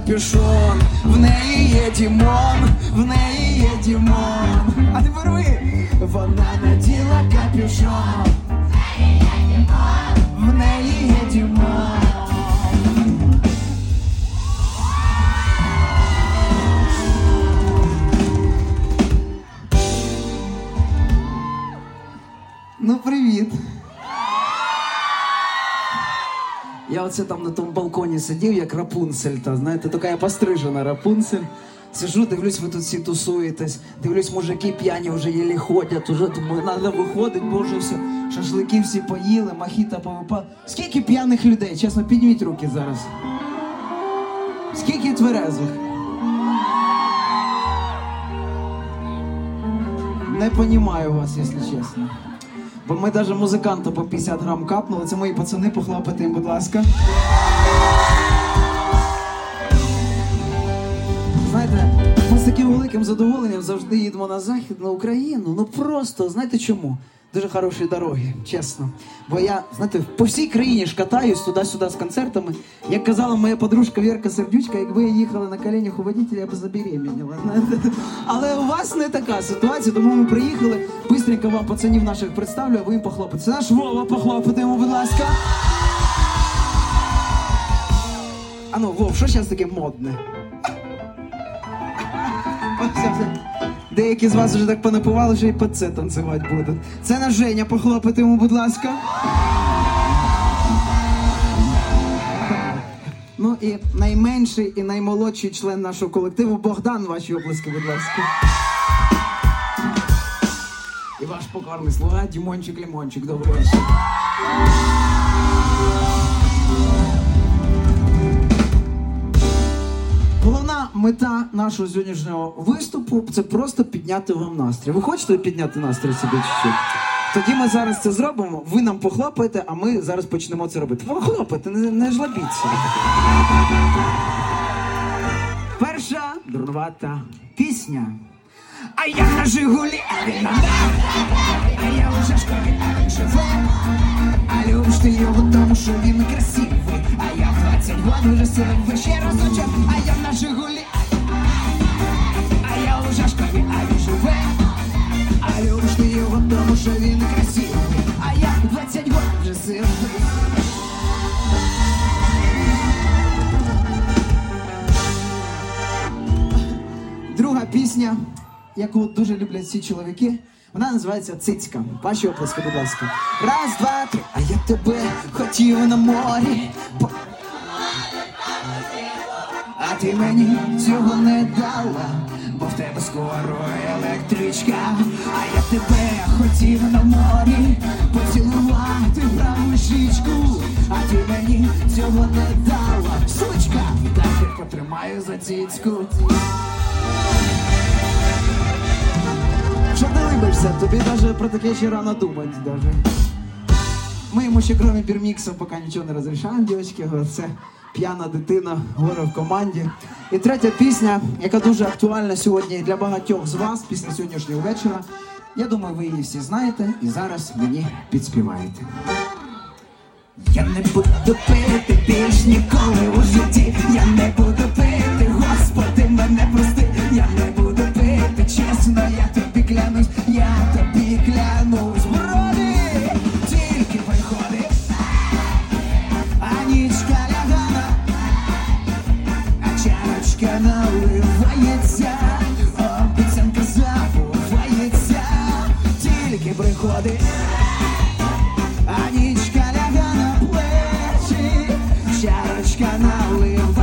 капюшон, в неї є Дімон, в неї є Дімон. А тепер ви. Вона наділа капюшон, в неї є Дімон. Ну, привіт. Я оце там на тому балконі сидів, як Рапунцель, та, знаєте, така я пострижена Рапунцель. Сижу, дивлюсь, ви тут всі тусуєтесь, дивлюсь, мужики п'яні вже єлі ходять, уже думаю, треба виходить, боже, все, шашлики всі поїли, мохіто повипали. Скільки п'яних людей, чесно, підніміть руки зараз. Скільки тверезих? Не понімаю вас, якщо чесно. Бо ми навіть музиканту по 50 грам капнули, це мої пацани, похлопайте їм, будь ласка. Знаєте, ми з таким великим задоволенням завжди їдемо на Західну Україну. Ну просто, знаєте чому? Дуже хороші дороги, чесно. Бо я, знаєте, по всій країні ж катаюсь туди-сюди з концертами. Як казала моя подружка Вірка Сердючка, якби я їхала на коленях у водителя, я б забеременіла. Але у вас не така ситуація, тому ми приїхали. Бистренько вам пацанів наших представлю, а ви їм похлопайте. Це наш Вова, похлопайте йому, будь ласка. А ну, Вов, що зараз таке модне? Деякі з вас вже так понапивали, що і під це танцювати будуть. Це наш Женя, похлопайте йому, будь ласка. Ну і найменший і наймолодший член нашого колективу Богдан, ваші оплески, будь ласка. І ваш покорний слуга Дімончик-Лімончик, добрий вечір. Головна мета нашого сьогоднішнього виступу – це просто підняти вам настрій. Ви хочете підняти настрій собі чуть-чуть? Тоді ми зараз це зробимо, ви нам похлопаєте, а ми зараз почнемо це робити. Похлопайте, не жлобіться. Перша дурнувата пісня. А я на Жигулі, а він на а я у Жашкові, а він живе. А любиш ти його, тому що він красивий. А я в 20 год вже силив ще разочок. А я на Жигулі, а я у Жашкові, а він живе. А любиш ти його, тому що він красивий. А я в 20 год вже силив. Друга пісня, яку дуже люблять всі чоловіки, вона називається «Цицька». Ваші оплески, будь ласка. Раз, два, три. А я тебе хотів на морі. А ти мені цього не дала, бо в тебе скоро електричка. А я тебе хотів на морі поцілувати праву щічку. А ти мені цього не дала, сучка. Дайте потримаю за цицьку. Что ты улыбаешься? Тобі даже про таке ще рано думать даже. Ми йому ще кроме бірмікса поки нічого не розрішаємо, дівчатки. Це п'яна дитина, горе в команді. І третя пісня, яка дуже актуальна сьогодні для багатьох з вас після сьогоднішнього вечора. Я думаю, ви її всі знаєте і зараз мені підспіваєте. Я не буду пити більш ніколи у житті. Я не буду пити, Господи, мене прости. Я не буду пити, чесно, я тобі клянусь. Я тобі клянусь, броди, тільки приходи. А нічка лягана, а чарочка наливається. Обіцянка забувається, тільки приходи. А нічка лягана, чарочка налив.